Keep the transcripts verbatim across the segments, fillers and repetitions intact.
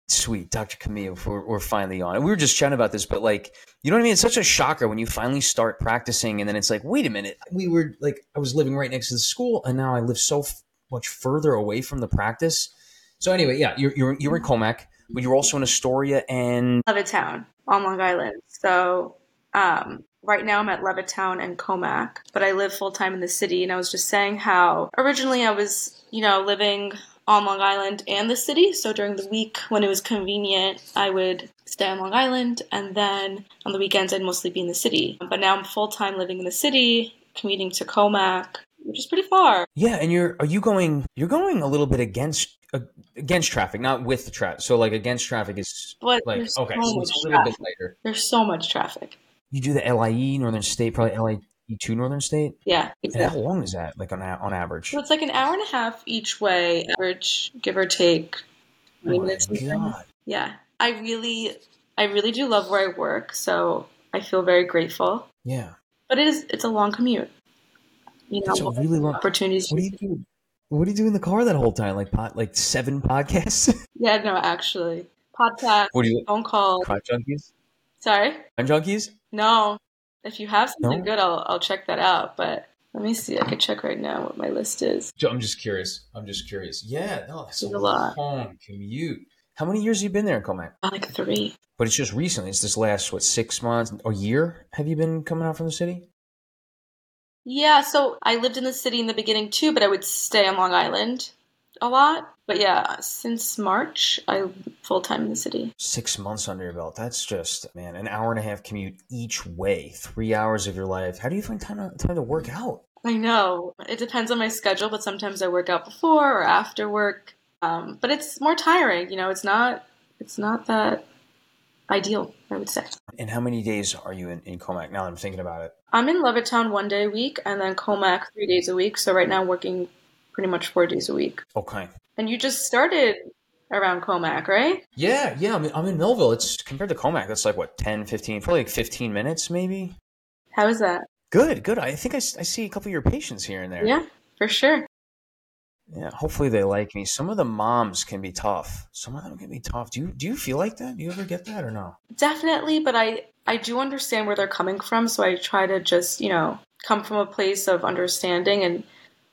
Sweet, Doctor Camille, we're, we're finally on. And we were just chatting about this, but like, you know what I mean? It's such a shocker when you finally start practicing, and then it's like, wait a minute, we were like, I was living right next to the school, and now I live so f- much further away from the practice. So anyway, yeah, you're you're you're in Comac, but you're also in Astoria and Levittown on Long Island. So um, right now I'm at Levittown and Comac, but I live full time in the city. And I was just saying how originally I was, you know, living on Long Island and the city. So during the week when it was convenient, I would stay on Long Island, and then on the weekends I'd mostly be in the city. But now I'm full time living in the city, commuting to Comac, which is pretty far. yeah, and you're are you going? You're going a little bit against uh, against traffic, not with the traffic. So like against traffic is But like there's okay, so so much it's a little bit traffic. later. There's so much traffic. You do the L I E Northern State, probably L I E two Northern State. Yeah, And how exactly. long is that? Like on a- on average? So it's like an hour and a half each way, average, give or take Oh twenty my minutes. sometimes. god! Yeah. I really I really do love where I work, so I feel very grateful. Yeah, But it is it's a long commute. You it's a know, really long. opportunities. What do you do? What do you do in the car that whole time? Like pot, like seven podcasts? Yeah, no, actually. Podcast, What do you? phone calls. Crime junkies? Sorry? Crime junkies? No. If you have something No. good, I'll I'll check that out. But let me see. I could check right now what my list is. Ju- I'm just curious. I'm just curious. Yeah, no, that's a There's a lot. long commute. How many years have you been there in Comac? Uh, Like three. But it's just recently. It's this last what six months, a year? Have you been coming out from the city? Yeah, so I lived in the city in the beginning too, but I would stay on Long Island a lot. But yeah, since March, I'm full time in the city. Six months under your belt. That's just man, an hour and a half commute each way. Three hours of your life. How do you find time to, time to work out? I know. It depends on my schedule, but sometimes I work out before or after work. Um, but it's more tiring, you know, it's not it's not that ideal, I would say. And how many days are you in, in Comac now that I'm thinking about it? I'm in Levittown one day a week and then Comac three days a week. So right now I'm working pretty much four days a week. Okay. And you just started around Comac, right? Yeah, yeah. I'm in, I'm in Millville. It's compared to Comac, that's like what, ten, fifteen, probably like fifteen minutes maybe. How is that? Good, good. I think I, s- I see a couple of your patients here and there. Yeah, for sure. Yeah, hopefully they like me. Some of the moms can be tough. Some of them can be tough. Do you do you feel like that? Do you ever get that or no? Definitely, but I I do understand where they're coming from, so I try to just, you know, come from a place of understanding and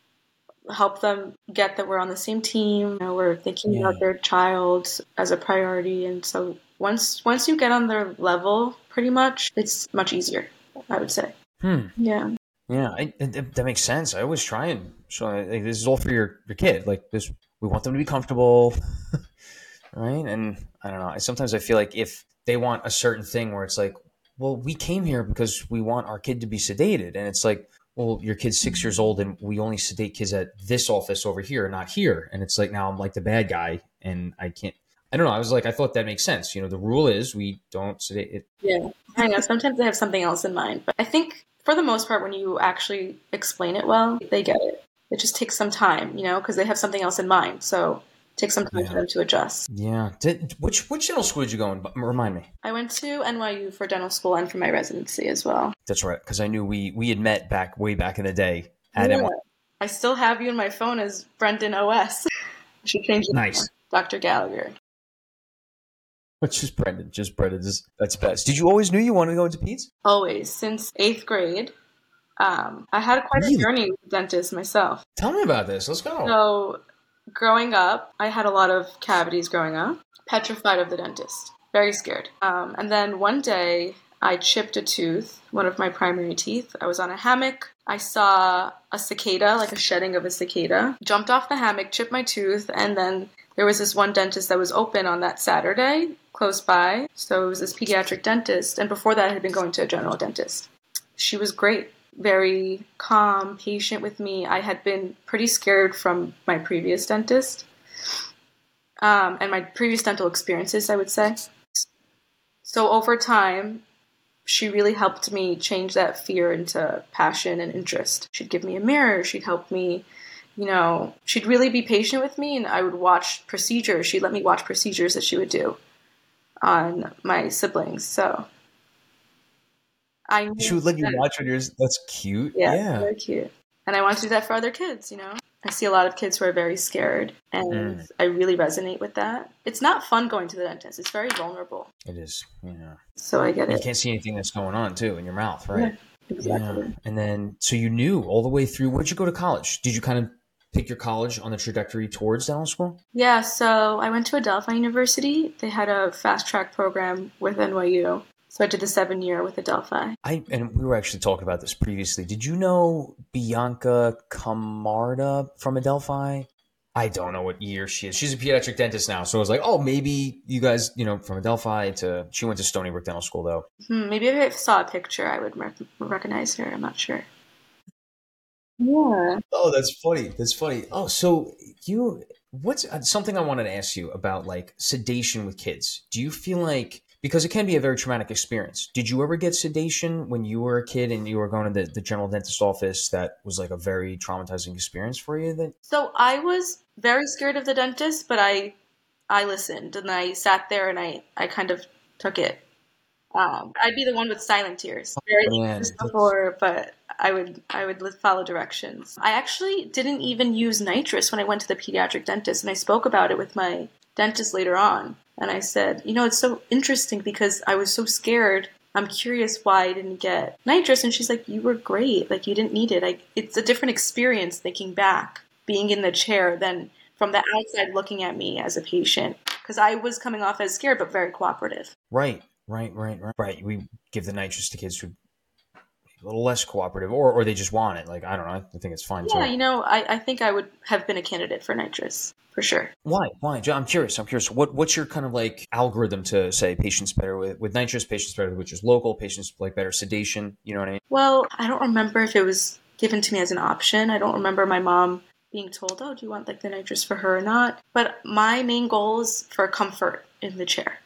help them get that we're on the same team. You know, we're thinking Yeah. about their child as a priority, and so once once you get on their level, pretty much, it's much easier, I would say. Hmm. Yeah. Yeah, I, it, that makes sense. I always try and show like, this is all for your, your kid. Like this, we want them to be comfortable, right? And I don't know. I, sometimes I feel like if they want a certain thing where it's like, well, we came here because we want our kid to be sedated, and it's like, well, your kid's six years old, and we only sedate kids at this office over here, not here. And it's like now I'm like the bad guy, and I can't. I don't know. I was like, I thought that makes sense. You know, the rule is we don't sedate it. Yeah. I know. Sometimes they have something else in mind, but I think for the most part, when you actually explain it well, they get it. It just takes some time, you know, because they have something else in mind. So it takes some time Yeah. for them to adjust. Yeah. Did, which which dental school did you go in? Remind me. I went to N Y U for dental school and for my residency as well. That's right, because I knew we we had met back way back in the day at Yeah. N Y U. I still have you in my phone as Brendan O S. I should change it. Nice. to Doctor Gallagher. But just Brendan, just Brendan. Just, that's best. Did you always knew you wanted to go into peds? Always, since eighth grade. Um, I had quite Really? a journey with the dentist myself. Tell me about this. Let's go. So, growing up, I had a lot of cavities growing up. Petrified of the dentist. Very scared. Um, and then one day, I chipped a tooth, one of my primary teeth. I was on a hammock. I saw a cicada, like a shedding of a cicada. Jumped off the hammock, chipped my tooth, and then there was this one dentist that was open on that Saturday, close by. So it was this pediatric dentist. And before that, I had been going to a general dentist. She was great. Very calm, patient with me. I had been pretty scared from my previous dentist um, and my previous dental experiences, I would say. So over time, she really helped me change that fear into passion and interest. She'd give me a mirror. She'd help me, you know, she'd really be patient with me, and I would watch procedures. She'd let me watch procedures that she would do on my siblings. So I knew She would let you that- watch on yours. That's cute. Yeah, Yeah. very cute. And I want to do that for other kids, you know? I see a lot of kids who are very scared, and Mm. I really resonate with that. It's not fun going to the dentist. It's very vulnerable. It is, yeah. So I get You it. can't see anything that's going on too in your mouth, Yeah, right? exactly. Yeah. And then, so you knew all the way through. Where'd you go to college? Did you kind of pick your college on the trajectory towards dental school? Yeah, so I went to Adelphi University. They had a fast track program with N Y U. So I did the seven year with Adelphi. I and we were actually talking about this previously. Did you know Bianca Camarda from Adelphi? I don't know what year she is. She's a pediatric dentist now, so I was like, oh, maybe you guys, you know, from Adelphi to she went to Stony Brook Dental School though. Hmm, maybe if I saw a picture, I would rec- recognize her. I'm not sure. Yeah. Oh, that's funny. That's funny. Oh, so you, what's uh, something I wanted to ask you about like sedation with kids? Do you feel like, because it can be a very traumatic experience, did you ever get sedation when you were a kid and you were going to the, the general dentist office that was like a very traumatizing experience for you? That So I was very scared of the dentist, but I I listened and I sat there and I, I kind of took it. Um, I'd be the one with silent tears. Very Man, anxious that's- before, but I would I would li- follow directions. I actually didn't even use nitrous when I went to the pediatric dentist, and I spoke about it with my dentist later on. And I said, you know, it's so interesting because I was so scared. I'm curious why I didn't get nitrous. And she's like, you were great. Like, you didn't need it. Like, it's a different experience thinking back, being in the chair than from the outside looking at me as a patient. Because I was coming off as scared, but very cooperative. right, right, right, right, right. We give the nitrous to kids who are a little less cooperative, or or they just want it. Like I don't know. I think it's fine Yeah, too. you know, I, I think I would have been a candidate for nitrous, for sure. Why? Why? I'm curious. I'm curious. What What's your kind of like algorithm to say patients better with, with nitrous, patients better with which is local, patients like better sedation? You know what I mean? Well, I don't remember if it was given to me as an option. I don't remember my mom being told, oh, do you want like the nitrous for her or not? But my main goal is for comfort in the chair.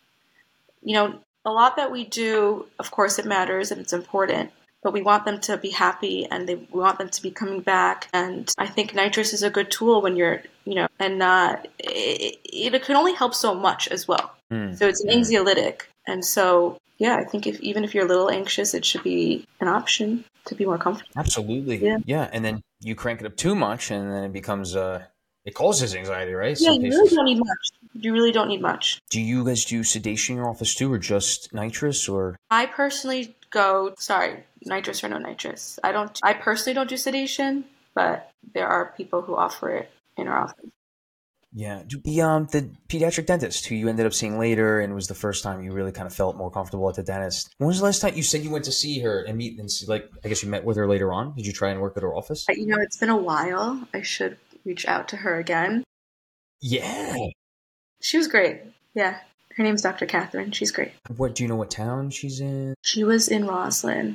You know, a lot that we do, of course, it matters and it's important, but we want them to be happy and they, we want them to be coming back. And I think nitrous is a good tool when you're, you know, and uh, it, it can only help so much as well. Mm. So it's an anxiolytic. And so, yeah, I think if even if you're a little anxious, it should be an option to be more comfortable. Absolutely. Yeah. Yeah. And then you crank it up too much, and then it becomes uh, it causes anxiety, right? Yeah, Some you patients. really don't need much. You really don't need much. Do you guys do sedation in your office too, or just nitrous, or? I personally go, sorry, nitrous or no nitrous. I don't, I personally don't do sedation, but there are people who offer it in our office. Yeah. Do the um the pediatric dentist who you ended up seeing later, and was the first time you really kind of felt more comfortable at the dentist. When was the last time you said you went to see her and meet and see, like I guess you met with her later on? Did you try and work at her office? You know, it's been a while. I should reach out to her again. Yeah. She was great. Yeah. Her name's Doctor Catherine. She's great. What do you know? What town she's in? She was in Roslyn.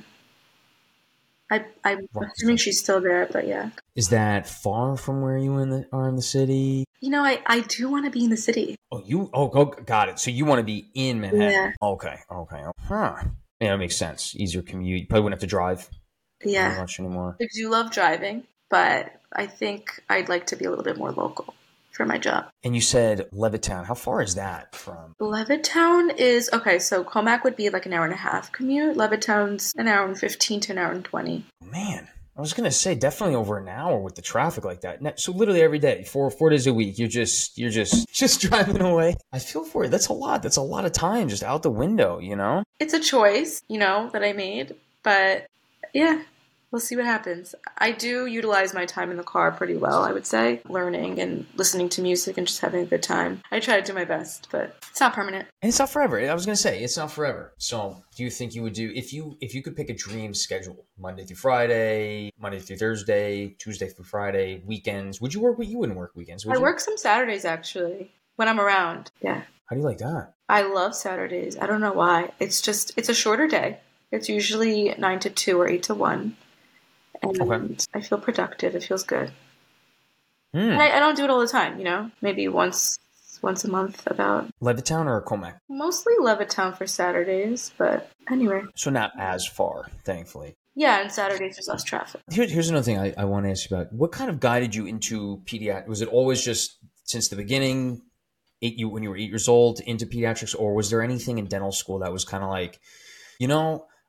I, I'm Roslyn. assuming she's still there, but yeah. Is that far from where you in the, are in the city? You know, I, I do want to be in the city. Oh, you oh, oh got it. So you want to be in Manhattan? Yeah. Okay. Okay. Huh. Yeah, that makes sense. Easier commute. You probably wouldn't have to drive Yeah. very much anymore. I do love driving, but I think I'd like to be a little bit more local for my job. And you said Levittown. How far is that from? Levittown is, okay, so Comac would be like an hour and a half commute. Levittown's an hour and fifteen to an hour and twenty. Man, I was gonna say definitely over an hour with the traffic like that. So literally every day, four four days a week, you're just you're just just driving away. I feel for you. That's a lot. That's a lot of time just out the window. You know. It's a choice, you know, that I made, but yeah. We'll see what happens. I do utilize my time in the car pretty well, I would say, learning and listening to music and just having a good time. I try to do my best, but it's not permanent. And it's not forever. I was gonna say it's not forever. So, do you think you would do if you if you could pick a dream schedule, Monday through Friday, Monday through Thursday, Tuesday through Friday, weekends? Would you work? You wouldn't work weekends. Would I you? work some Saturdays actually when I'm around. Yeah, How do you like that? I love Saturdays. I don't know why. It's just it's a shorter day. It's usually nine to two or eight to one. And Okay. I feel productive. It feels good. Hmm. And I, I don't do it all the time, you know? Maybe once once a month about. Levittown or Comac? Mostly Levittown for Saturdays, but anyway. So not as far, thankfully. Yeah, and Saturdays there's less traffic. Here, here's another thing I, I want to ask you about. What kind of guided you into pediatrics? Was it always just since the beginning, eight you when you were eight years old into pediatrics, or was there anything in dental school that was kind of like, you know,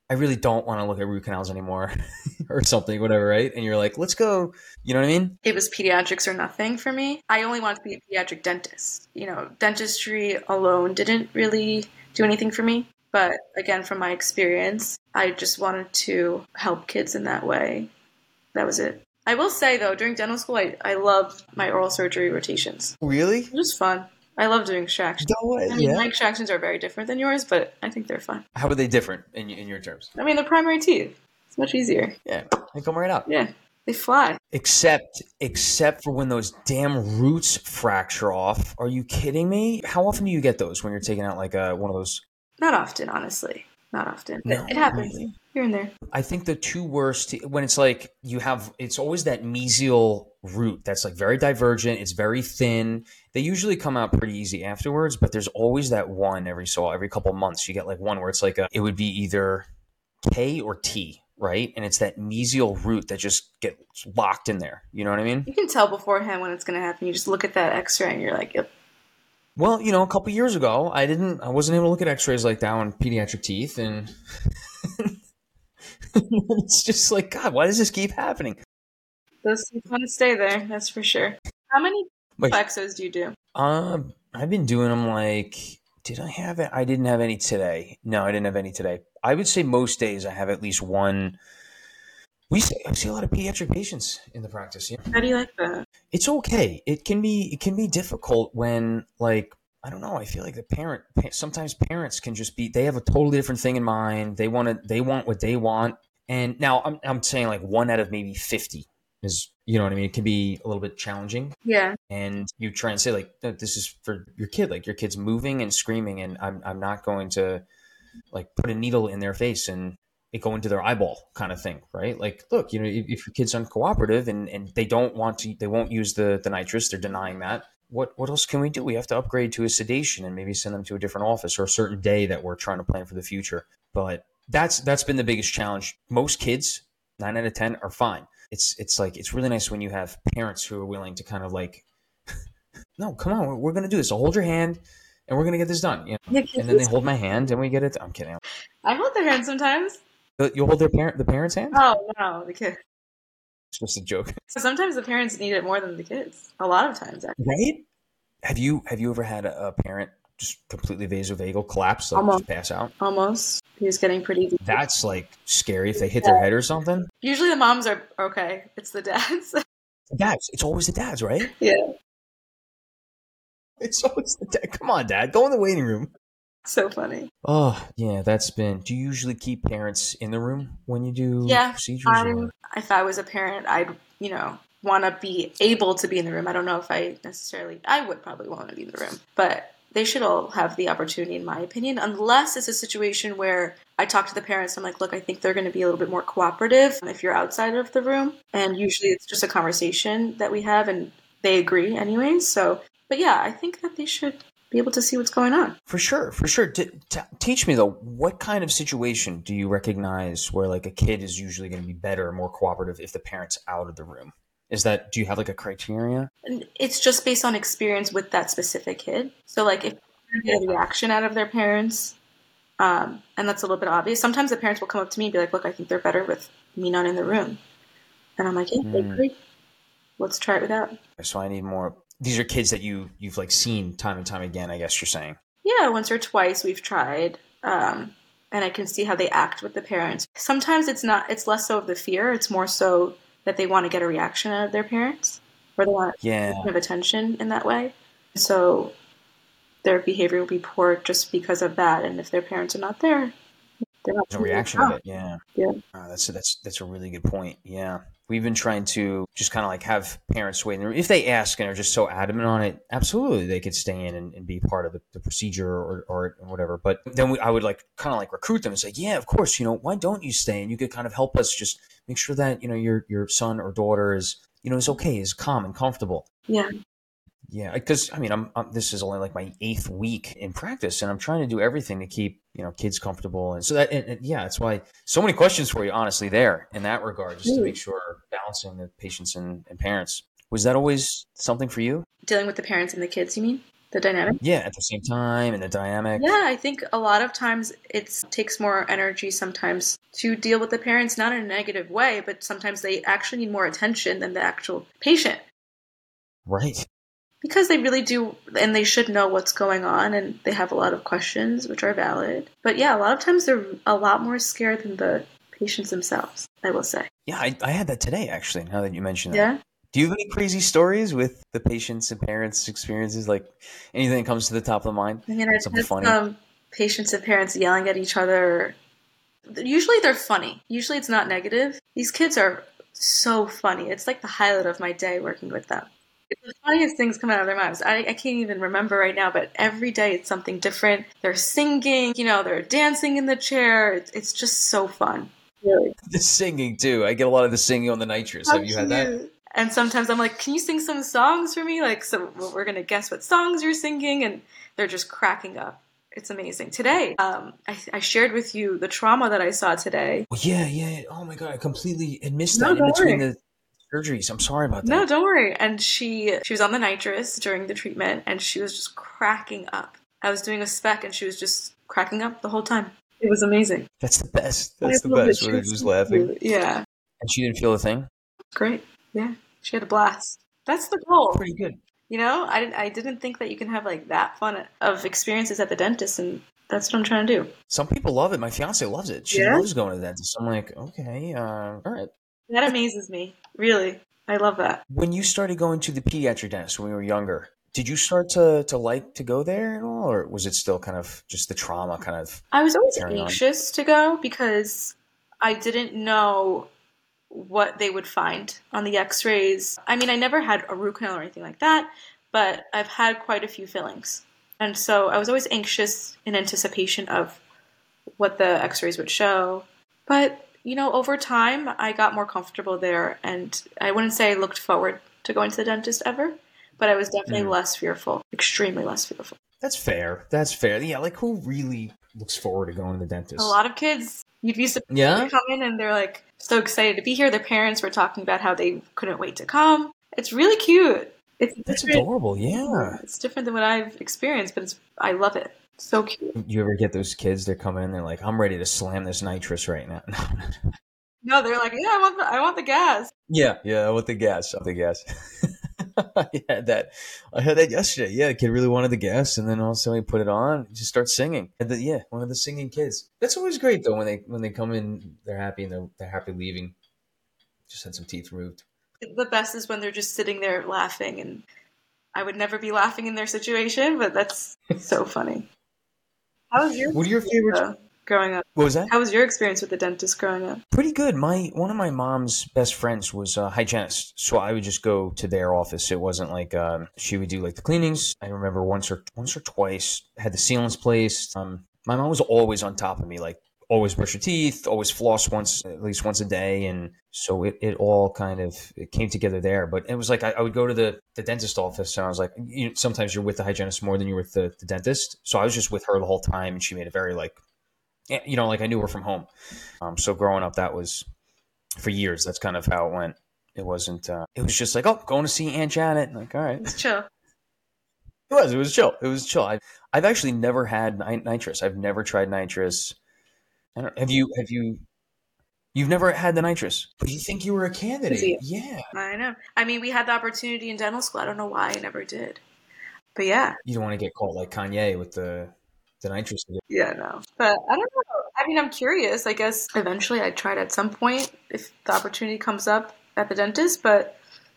I really don't want to look at root canals anymore or something, whatever, right? And you're like, let's go. You know what I mean? It was pediatrics or nothing for me. I only wanted to be a pediatric dentist. You know, dentistry alone didn't really do anything for me. But again, from my experience, I just wanted to help kids in that way. That was it. I will say, though, during dental school, I, I loved my oral surgery rotations. Really? It was fun. I love doing extractions. No way. I mean, Yeah. my extractions are very different than yours, but I think they're fun. How are they different in, in your terms? I mean, the primary teeth. It's much easier. Yeah, they come right out. Yeah, they fly. Except, except for when those damn roots fracture off. Are you kidding me? How often do you get those when you're taking out like a, one of those? Not often, honestly. Not often. No, it, it happens really? here and there. I think the two worst, when it's like you have, it's always that mesial root that's like very divergent. It's very thin. They usually come out pretty easy afterwards, but there's always that one every so every couple of months. You get like one where it's like a, it would be either K or T, right? And it's that mesial root that just gets locked in there. You know what I mean? You can tell beforehand when it's going to happen. You just look at that X-ray and you're like, yep. Well, you know, a couple years ago, I didn't, I wasn't able to look at X-rays like that on pediatric teeth, and it's just like, God, why does this keep happening? Those teeth want to stay there, that's for sure. How many Wait. flexos do you do? Um, I've been doing them like, did I have it? I didn't have any today. No, I didn't have any today. I would say most days I have at least one. We see, I see a lot of pediatric patients in the practice. Yeah. How do you like that? It's okay. It can be, it can be difficult when, like, I don't know. I feel like the parent, sometimes parents can just be, they have a totally different thing in mind. They want to, they want what they want. And now I'm, I'm saying like one out of maybe fifty is, you know what I mean? It can be a little bit challenging. Yeah. And you try and say like, no, this is for your kid. Like your kid's moving and screaming, and I'm, I'm not going to like put a needle in their face and it go into their eyeball kind of thing, right? Like, look, you know, if, if your kid's uncooperative and, and they don't want to, they won't use the, the nitrous, they're denying that. What what else can we do? We have to upgrade to a sedation and maybe send them to a different office or a certain day that we're trying to plan for the future. But that's that's been the biggest challenge. Most kids, nine out of ten, are fine. It's it's like it's really nice when you have parents who are willing to kind of like, no, come on, we're, we're going to do this. So hold your hand, and we're going to get this done. You know? Yeah, and then they hold my hand, and we get it. I'm kidding. I hold their hand sometimes. You hold their parent, the parents' hand? Oh, no, the kid. It's just a joke. So sometimes the parents need it more than the kids. A lot of times, actually. Right? Have you have you ever had a, a parent just completely vasovagal collapse, like Almost. just pass out? Almost. He was getting pretty deep. That's like scary if they hit their head or something. Usually the moms are okay. It's the dads. Dads, it's always the dads, right? Yeah. It's always the dad. Come on, Dad, go in the waiting room. So funny. Oh, yeah, that's been. Do you usually keep parents in the room when you do Yeah, procedures? I'm, or? if I was a parent, I'd, you know, want to be able to be in the room. I don't know if I necessarily, I would probably want to be in the room, but they should all have the opportunity, in my opinion, unless it's a situation where I talk to the parents. I'm like, look, I think they're going to be a little bit more cooperative if you're outside of the room. And usually it's just a conversation that we have and they agree anyways. So, but yeah, I think that they should be able to see what's going on. For sure, for sure. T- t- teach me though, what kind of situation do you recognize where like a kid is usually going to be better or more cooperative if the parent's out of the room? Is that, do you have like a criteria? And it's just based on experience with that specific kid. So like if you get a reaction out of their parents, um, and that's a little bit obvious, sometimes the parents will come up to me and be like, look, I think they're better with me not in the room. And I'm like, yeah, I Mm. agree. Let's try it without. So I need more. These are kids that you, you've like seen time and time again, I guess you're saying. Yeah, once or twice we've tried. Um, and I can see how they act with the parents. Sometimes it's not, it's less so of the fear. It's more so that they want to get a reaction out of their parents, or they want Yeah. kind of attention in that way. So their behavior will be poor just because of that. And if their parents are not there, they're not. No reaction of it. Yeah. Yeah. Uh, that's, that's, that's a really good point. Yeah. We've been trying to just kind of like have parents wait in the room. If they ask and are just so adamant on it, absolutely they could stay in and, and be part of the, the procedure or, or whatever. But then we, I would like kind of like recruit them and say, yeah, of course, you know, why don't you stay? And you could kind of help us just make sure that, you know, your, your son or daughter is, you know, is okay, is calm and comfortable. Yeah. Yeah, because I mean, I'm, I'm this is only like my eighth week in practice, and I'm trying to do everything to keep you know kids comfortable, and so that and, and yeah, that's why so many questions for you, honestly, there in that regard, just to make sure balancing the patients and, and parents. Was that always something for you? Dealing with the parents and the kids, you mean? The dynamic. Yeah, at the same time and the dynamic. Yeah, I think a lot of times it takes more energy sometimes to deal with the parents, not in a negative way, but sometimes they actually need more attention than the actual patient. Right. Because they really do, and they should know what's going on, and they have a lot of questions, which are valid. But yeah, a lot of times they're a lot more scared than the patients themselves, I will say. Yeah, I, I had that today, actually, now that you mention that. Yeah? Do you have any crazy stories with the patients and parents' experiences? Like anything that comes to the top of the mind? I mean, I've Something had funny? some patients and parents yelling at each other. Usually they're funny. Usually it's not negative. These kids are so funny. It's like the highlight of my day working with them. It's the funniest things come out of their mouths. I, I can't even remember right now, but every day it's something different. They're singing, you know, they're dancing in the chair. It's, it's just so fun. Really. The singing, too. I get a lot of the singing on the nitrous. How Have you had that? cute. And sometimes I'm like, can you sing some songs for me? Like, so we're going to guess what songs you're singing. And they're just cracking up. It's amazing. Today, um, I, I shared with you the trauma that I saw today. Well, yeah, yeah. Oh, my God. I completely had missed No, that in don't between worry. the surgeries. I'm sorry about that. No, don't worry. And she she was on the nitrous during the treatment, and she was just cracking up. I was doing a spec, and she was just cracking up the whole time. It was amazing. That's the best. That's I the love best. it. Where they're She was just so laughing. cute. Yeah, And she didn't feel a thing? great. Yeah, she had a blast. That's the goal. Pretty good. You know, I didn't I didn't think that you can have like that fun of experiences at the dentist, and that's what I'm trying to do. Some people love it. My fiance loves it. She Yeah? loves going to the dentist. I'm like, okay, uh, all right. That amazes me. Really, I love that. When you started going to the pediatric dentist when we were younger, did you start to, to like to go there at all? Or was it still kind of just the trauma kind of I was always carrying on? anxious to go because I didn't know what they would find on the x-rays. I mean, I never had a root canal or anything like that, but I've had quite a few fillings. And so I was always anxious in anticipation of what the x-rays would show. But, you know, over time, I got more comfortable there, and I wouldn't say I looked forward to going to the dentist ever, but I was definitely Mm. less fearful, extremely less fearful. That's fair. That's fair. Yeah, like who really looks forward to going to the dentist? A lot of kids, you'd be surprised. Yeah? They come in and they're like so excited to be here. Their parents were talking about how they couldn't wait to come. It's really cute. It's That's different. adorable. Yeah. It's different than what I've experienced, but it's I love it. So cute. You ever get those kids? They're coming in. They're like, "I'm ready to slam this nitrous right now." No, they're like, yeah, I want the I want the gas. Yeah, yeah. I want the gas. I want the gas. I had that. I had that yesterday. Yeah, the kid really wanted the gas, and then also he put it on, and just starts singing. And the, yeah, one of the singing kids. That's always great though when they when they come in, they're happy and they're they're happy leaving. Just had some teeth removed. The best is when they're just sitting there laughing, and I would never be laughing in their situation, but that's so funny. How was your What are your favorite? uh, growing up? What was that? How was your experience with the dentist growing up? Pretty good. My one of my mom's best friends was a hygienist, so I would just go to their office. It wasn't like um, she would do like the cleanings. I remember once or once or twice had the sealants placed. Um, my mom was always on top of me, like always brush your teeth, always floss once at least once a day, and so it, it all kind of it came together there. But it was like I, I would go to the, the dentist office, and I was like, you know, sometimes you're with the hygienist more than you're with the, the dentist. So I was just with her the whole time, and she made it very like. You know, like I knew her from home. Um, so growing up, that was for years. That's kind of how it went. It wasn't. Uh, it was just like, oh, going to see Aunt Janet. Like, all right, It's chill. it was. It was chill. It was chill. I, I've actually never had nit- nitrous. I've never tried nitrous. I don't, have you? Have you? You've never had the nitrous, but you think you were a candidate? Easy. Yeah. I know. I mean, we had the opportunity in dental school. I don't know why I never did. But yeah. You don't want to get caught like Kanye with the the nitrous. Yeah, no. But I don't know. I mean, I'm curious. I guess eventually I'd try it at some point if the opportunity comes up at the dentist, but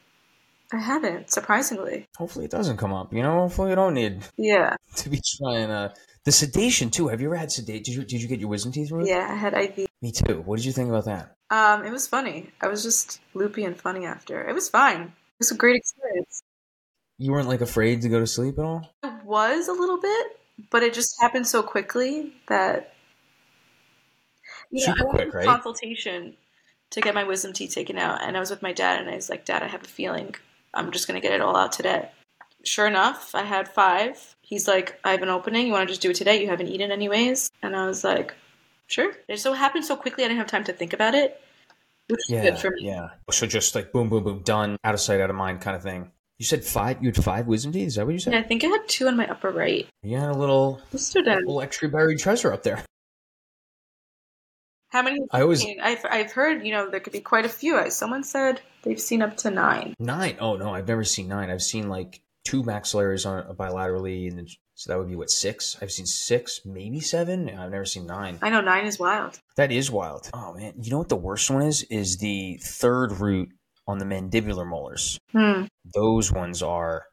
I haven't, surprisingly. Hopefully, it doesn't come up. You know, hopefully, you don't need Yeah. to be trying. Uh, the sedation too. Have you ever had sedation? Did you Did you get your wisdom teeth removed? Yeah, I had I V. Me too. What did you think about that? Um, it was funny. I was just loopy and funny after. It was fine. It was a great experience. You weren't like afraid to go to sleep at all? I was a little bit, but it just happened so quickly that you know, Super I went quick, to right? consultation to get my wisdom teeth taken out, and I was with my dad, and I was like, Dad, I have a feeling I'm just gonna get it all out today. Sure enough, I had five. He's like, I have an opening. You want to just do it today? You haven't eaten anyways. And I was like, sure. It so happened so quickly, I didn't have time to think about it, which is Yeah, good for me. yeah. So just like boom, boom, boom, done, out of sight, out of mind kind of thing. You said five. You had five wisdom teeth. Is that what you said? Yeah, I think I had two on my upper right. You had a little, Mister Den. little extra buried treasure up there. How many have I you always seen? I've, I've heard, you know, there could be quite a few. Someone said they've seen up to nine. nine. Oh no, I've never seen nine. I've seen like two maxillaries on bilaterally, and then, so that would be what, six? I've seen six, maybe seven. I've never seen nine. I know nine is wild. That is wild. Oh man, you know what the worst one is? Is the third root on the mandibular molars. Hmm. Those ones are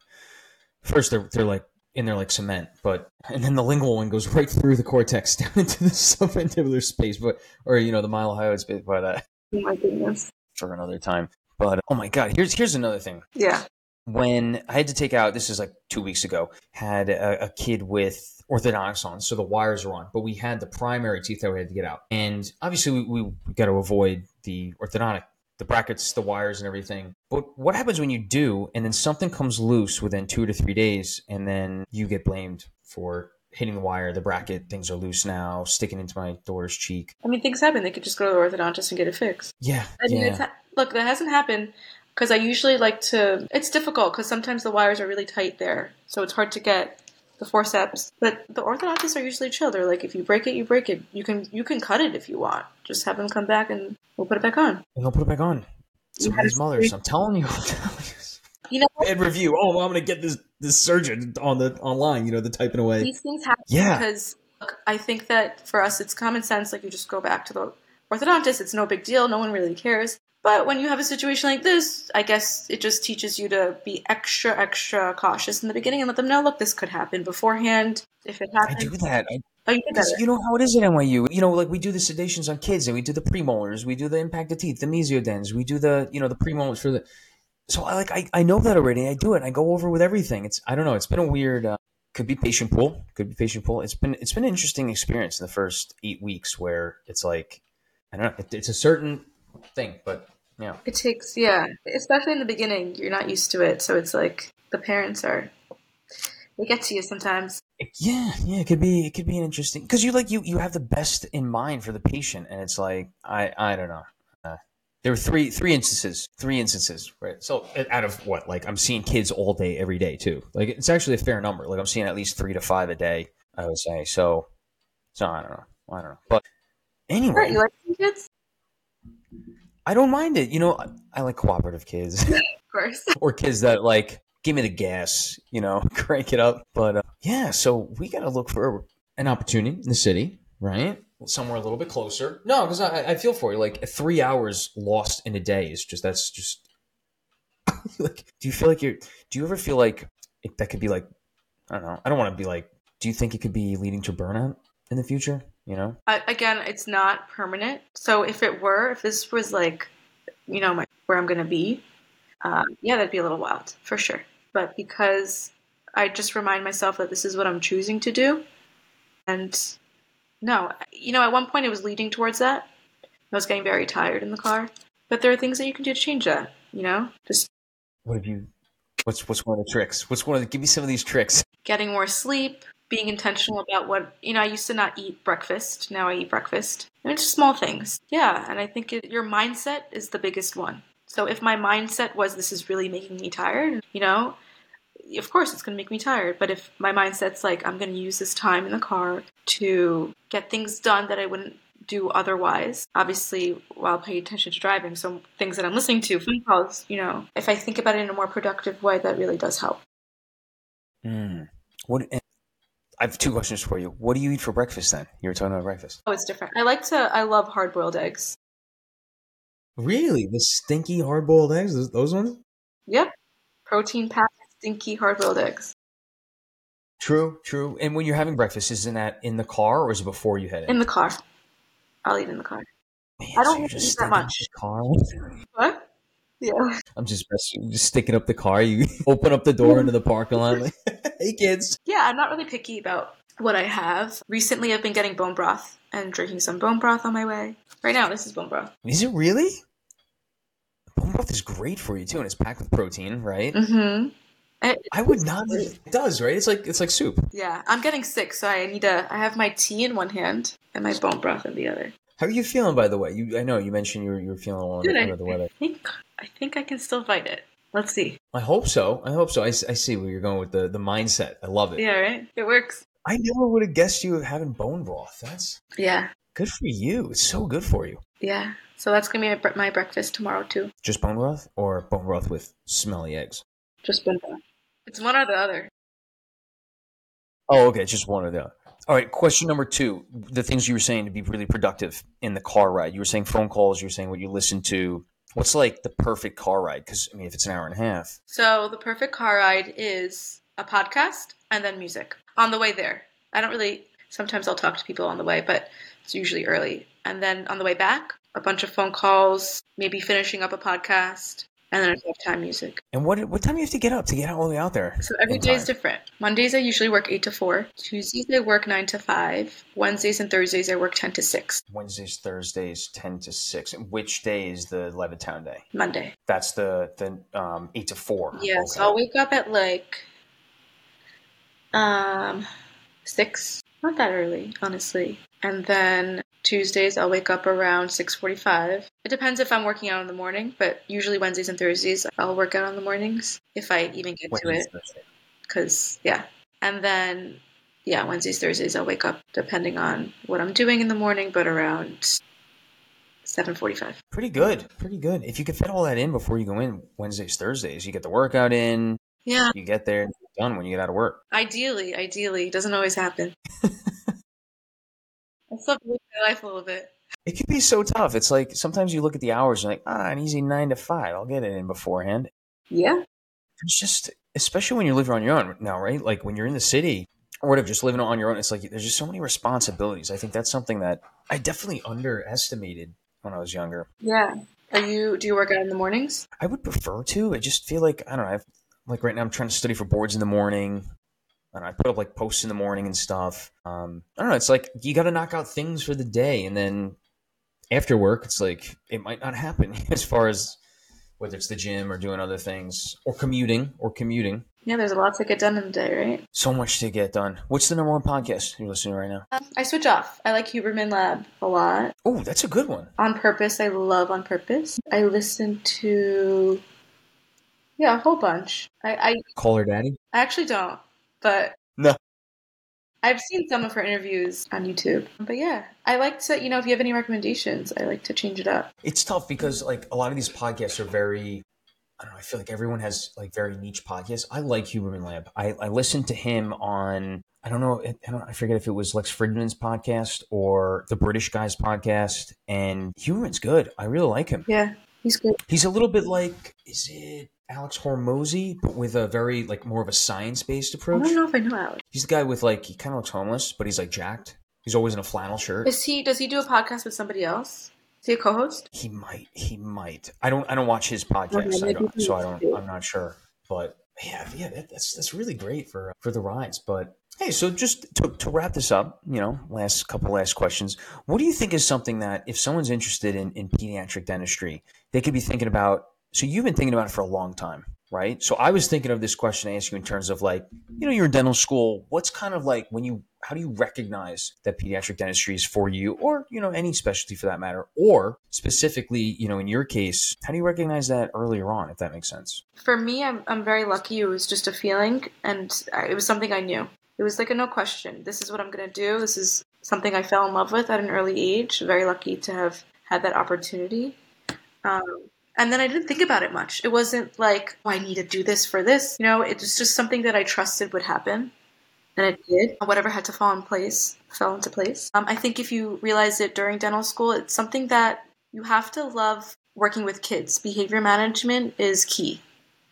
first they're they're like in there like cement, but and then the lingual one goes right through the cortex down into the submandibular space, but or you know the mylohyoid space, but uh, Oh my goodness. for another time. But oh my god, here's here's another thing. Yeah. When I had to take out, this is like two weeks ago, had a, a kid with orthodontics on, so the wires are on, but we had the primary teeth that we had to get out, and obviously we, we got to avoid the orthodontic, the brackets, the wires, and everything. But what happens when you do, and then something comes loose within two to three days, and then you get blamed for hitting the wire, the bracket, things are loose now, sticking into my daughter's cheek. I mean, things happen. They could just go to the orthodontist and get it fixed. Yeah, I mean, yeah. it's ha- look, that hasn't happened because I usually like to. It's difficult because sometimes the wires are really tight there, so it's hard to get the forceps. But the orthodontists are usually chill. They're like, if you break it, you break it. You can you can cut it if you want. Just have them come back and we'll put it back on. And they'll put it back on. Some of these mothers, I'm telling you, I'm telling you. You know, Bad review. Oh, well, I'm going to get this this surgeon on the online. You know, the typing away. these things happen Yeah. because look, I think that for us it's common sense. Like you just go back to the orthodontist. It's no big deal. No one really cares. But when you have a situation like this, I guess it just teaches you to be extra, extra cautious in the beginning and let them know, look, this could happen beforehand. If it I happens, do that. I, oh, you did Because that. you know how it is at N Y U. You know, like we do the sedations on kids, and we do the premolars, we do the impacted teeth, the mesiodens, we do the you know the premolars for the. So I like I, I know that already. I do it. I go over with everything. It's I don't know. It's been a weird. Uh, could be patient pool. Could be patient pool. It's been it's been an interesting experience in the first eight weeks where it's like I don't know. It, it's a certain thing, but yeah. It takes, yeah, especially in the beginning, you're not used to it. So it's like the parents are, they get to you sometimes. Yeah, yeah, it could be it could be an interesting because you like you you have the best in mind for the patient, and it's like I I don't know. Uh, there were three three instances, three instances, right? So out of what, like I'm seeing kids all day, every day too. Like it's actually a fair number. Like I'm seeing at least three to five a day, I would say. So, so I don't know, I don't know. But anyway, Right, you like seeing kids? I don't mind it. You know, I, I like cooperative kids Of course. or kids that like give me the gas, you know, crank it up. But uh, yeah, so we got to look for an opportunity in the city, right? Somewhere a little bit closer. No, because I, I feel for you. Like three hours lost in a day is just, that's just, like, do you feel like you're, do you ever feel like it, that could be like, I don't know. I don't want to be like, do you think it could be leading to burnout in the future? You know? I, again, it's not permanent. So if it were, if this was like, you know, my, where I'm going to be, um, yeah, that'd be a little wild for sure. But because I just remind myself that this is what I'm choosing to do. And no, you know, at one point it was leading towards that. I was getting very tired in the car. But there are things that you can do to change that, you know? Just What have you, what's, what's one of the tricks? What's one of the, give me some of these tricks. getting more sleep, being intentional about what, you know, I used to not eat breakfast. Now I eat breakfast. And it's just small things. Yeah. And I think it, your mindset is the biggest one. So if my mindset was, this is really making me tired, you know, of course it's going to make me tired. But if my mindset's like, I'm going to use this time in the car to get things done that I wouldn't do otherwise, obviously while paying attention to driving, so things that I'm listening to, phone calls, you know, if I think about it in a more productive way, that really does help. Mm. What? I have two questions for you. What do you eat for breakfast then? You were talking about breakfast. Oh, it's different. I like to, I love hard-boiled eggs. Really? The stinky hard-boiled eggs? Those, those ones? Yep. Protein-packed, stinky, hard-boiled eggs. True, true. And when you're having breakfast, isn't that in the car or is it before you head in? In the car. I'll eat in the car. Man, I don't so you're eat just that sticking much. up the car. What? Yeah. I'm just messing- just sticking up the car. You open up the door into the parking lot. Like, hey, kids. Yeah, I'm not really picky about what I have. Recently, I've been getting bone broth and drinking some bone broth on my way. Right now, this is bone broth. Is it really? Bone broth is great for you too, and it's packed with protein, right? Mm-hmm. It, I would not. It does, right? It's like it's like soup. yeah, I'm getting sick, so I need to. I have my tea in one hand and my bone broth in the other. How are you feeling, by the way? You, I know you mentioned you were you were feeling a little Good, under I, the weather. I think I think I can still fight it. Let's see. I hope so. I hope so. I, I see where you're going with the, the mindset. I love it. Yeah, right? It works. I never would have guessed you having bone broth. That's Yeah. good for you. It's so good for you. Yeah. So that's going to be my, my breakfast tomorrow, too. Just bone broth or bone broth with smelly eggs? Just bone broth. It's one or the other. Oh, okay. Just one or the other. All right. Question number two. The things you were saying to be really productive in the car ride. You were saying phone calls. You were saying what you listen to. What's like the perfect car ride? Because, I mean, if it's an hour and a half. So the perfect car ride is a podcast and then music on the way there. I don't really, sometimes I'll talk to people on the way, but it's usually early. And then on the way back, a bunch of phone calls, maybe finishing up a podcast, and then it's time music. And what what time do you have to get up to get all the way out there? So every day is different. Mondays I usually work eight to four. Tuesdays I work nine to five. Wednesdays and Thursdays I work ten to six. Wednesdays, Thursdays, ten to six. And which day is the Levittown day? Monday. That's the, the um, eight to four. Yeah, Okay. so I'll wake up at like um six. Not that early, honestly. And then Tuesdays I'll wake up around six forty-five. It depends if I'm working out in the morning, but usually Wednesdays and Thursdays I'll work out on the mornings if I even get Wednesdays, to it. Because, yeah. And then, yeah, Wednesdays, Thursdays I'll wake up depending on what I'm doing in the morning, but around seven forty-five. Pretty good. Pretty good. If you could fit all that in before you go in Wednesdays, Thursdays, you get the workout in. Yeah. You get there and you're done when you get out of work. Ideally, ideally. Doesn't always happen. I still have to live my life a little bit. It can be so tough. It's like sometimes you look at the hours and you're like, ah, an easy nine to five. I'll get it in beforehand. Yeah. It's just, especially when you're living on your own now, right? Like when you're in the city or whatever, just living on your own, it's like there's just so many responsibilities. I think that's something that I definitely underestimated when I was younger. Yeah. Are you, do you work out in the mornings? I would prefer to. I just feel like, I don't know, I've, like right now I'm trying to study for boards in the morning. And I put up like posts in the morning and stuff. Um, I don't know. It's like you got to knock out things for the day. And then after work, it's like it might not happen as far as whether it's the gym or doing other things or commuting or commuting. Yeah, there's a lot to get done in the day, right? So much to get done. What's the number one podcast you're listening to right now? Um, I switch off. I like Huberman Lab a lot. Oh, that's a good one. On Purpose. I love On Purpose. I listen to, yeah, a whole bunch. I, I, Call Her Daddy? I actually don't, but No. I've seen some of her interviews on YouTube. But yeah, I like to, you know, if you have any recommendations, I like to change it up. It's tough because like a lot of these podcasts are very, I don't know, I feel like everyone has like very niche podcasts. I like Huberman Lab. I, I listened to him on, I don't know, I don't I forget if it was Lex Fridman's podcast or the British Guy's podcast. And Huberman's good. I really like him. Yeah, he's good. He's a little bit like, is it Alex Hormozy, but with a very like more of a science-based approach? I don't know if I know Alex. He's the guy with like, he kind of looks homeless, but he's like jacked. He's always in a flannel shirt. Is he, does he do a podcast with somebody else? Is he a co-host? He might. He might. I don't. I don't watch his podcast. Okay, I don't, so I maybe. don't. I'm not sure. But yeah, yeah, that, that's that's really great for for the rides. But hey, so just to to wrap this up, you know, last couple last questions. What do you think is something that if someone's interested in in pediatric dentistry, they could be thinking about? So you've been thinking about it for a long time, right? So I was thinking of this question to ask you in terms of like, you know, you're in dental school. What's kind of like when you, how do you recognize that pediatric dentistry is for you or, you know, any specialty for that matter? Or specifically, you know, in your case, how do you recognize that earlier on, if that makes sense? For me, I'm, I'm very lucky. It was just a feeling and it was something I knew. It was like a no question. This is what I'm going to do. This is something I fell in love with at an early age. Very lucky to have had that opportunity. Um, And then I didn't think about it much. It wasn't like, oh, I need to do this for this. You know, it was just something that I trusted would happen. And it did. Whatever had to fall in place, fell into place. Um, I think if you realize it during dental school, it's something that you have to love working with kids. Behavior management is key.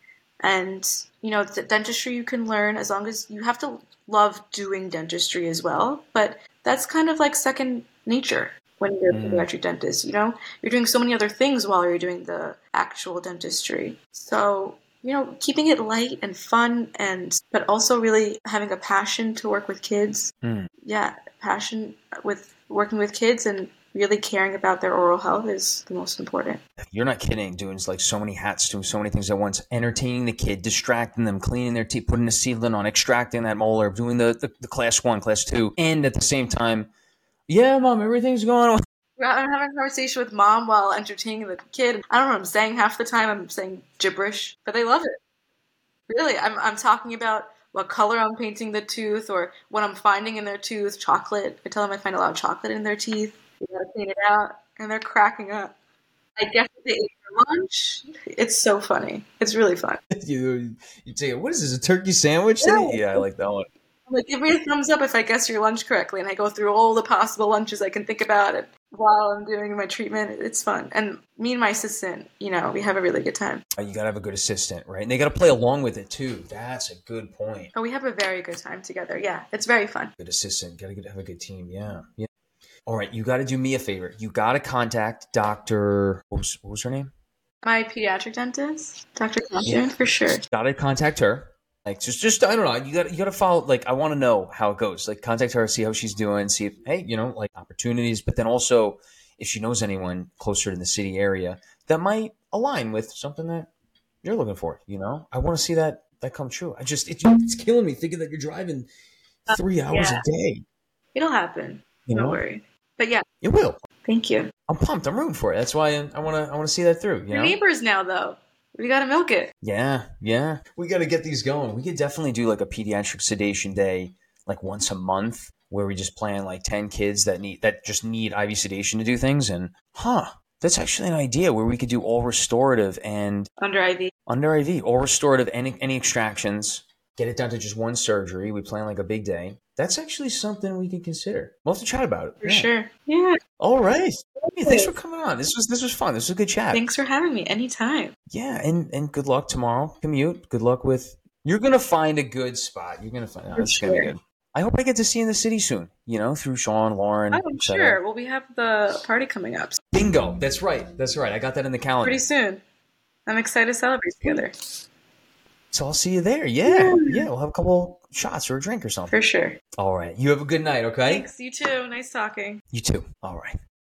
And, you know, the dentistry you can learn as long as you have to love doing dentistry as well. But that's kind of like second nature. When you're a pediatric dentist, you know, you're doing so many other things while you're doing the actual dentistry. So, you know, keeping it light and fun and, but also really having a passion to work with kids. Mm. Yeah. Passion with working with kids and really caring about their oral health is the most important. You're not kidding. Doing like so many hats, doing so many things at once, entertaining the kid, distracting them, cleaning their teeth, putting a sealant on, extracting that molar, doing the, the, the class one, class two. And at the same time, yeah, mom, everything's going on. I'm having a conversation with mom while entertaining the kid. I don't know what I'm saying half the time. I'm saying gibberish, but they love it. Really, I'm I'm talking about what color I'm painting the tooth or what I'm finding in their tooth. Chocolate. I tell them I find a lot of chocolate in their teeth. You gotta clean it out, and they're cracking up. I guess they ate for lunch. It's so funny. It's really fun. you you say, what is this, a turkey sandwich Yeah. today? Yeah, I like that one. I'm like, give me a thumbs up if I guess your lunch correctly, and I go through all the possible lunches I can think about it while I'm doing my treatment. It's fun, and me and my assistant, you know, we have a really good time. Oh, you gotta have a good assistant, right? And they gotta play along with it too. That's a good point. Oh, we have a very good time together. Yeah, it's very fun. Good assistant. Gotta get, have a good team. Yeah. Yeah. All right. You got to do me a favor. You got to contact Doctor What was, what was her name? My pediatric dentist, Doctor Costume, Yeah. for sure. Got to contact her. Like just, just I don't know. You got, you got to follow. Like I want to know how it goes. Like contact her, see how she's doing, see if hey, you know, like opportunities. But then also, if she knows anyone closer to the city area that might align with something that you're looking for. You know, I want to see that that come true. I just, it, it's killing me thinking that you're driving three hours yeah. a day. It'll happen. You Don't know? worry. But yeah, It will. thank you. I'm pumped. I'm rooting for it. That's why I want to. I want to see that through. You We're know. neighbors now, though. We gotta milk it. Yeah, yeah. We got to get these going. We could definitely do like a pediatric sedation day, like once a month, where we just plan like ten kids that need that just need I V sedation to do things. And huh, that's actually an idea where we could do all restorative and Under I V. under I V, all restorative, any any extractions. Get it down to just one surgery. We plan like a big day. That's actually something we can consider. We'll have to chat about it. For Yeah. sure. Yeah. All right. Hey, thanks for coming on. This was this was fun. This was a good chat. Thanks for having me anytime. Yeah, and and good luck tomorrow. Commute. Good luck with. You're gonna find a good spot. You're gonna find. Oh, For it's gonna be sure. good. I hope I get to see you in the city soon. You know, through Sean, Lauren. Oh, I'm et cetera. sure. Well, we have the party coming up Bingo. That's right. That's right. I got that in the calendar. pretty soon. I'm excited to celebrate together. So I'll see you there. Yeah. Yeah. We'll have a couple shots or a drink or something. For sure. All right. You have a good night. Okay. Thanks. You too. Nice talking. You too. All right.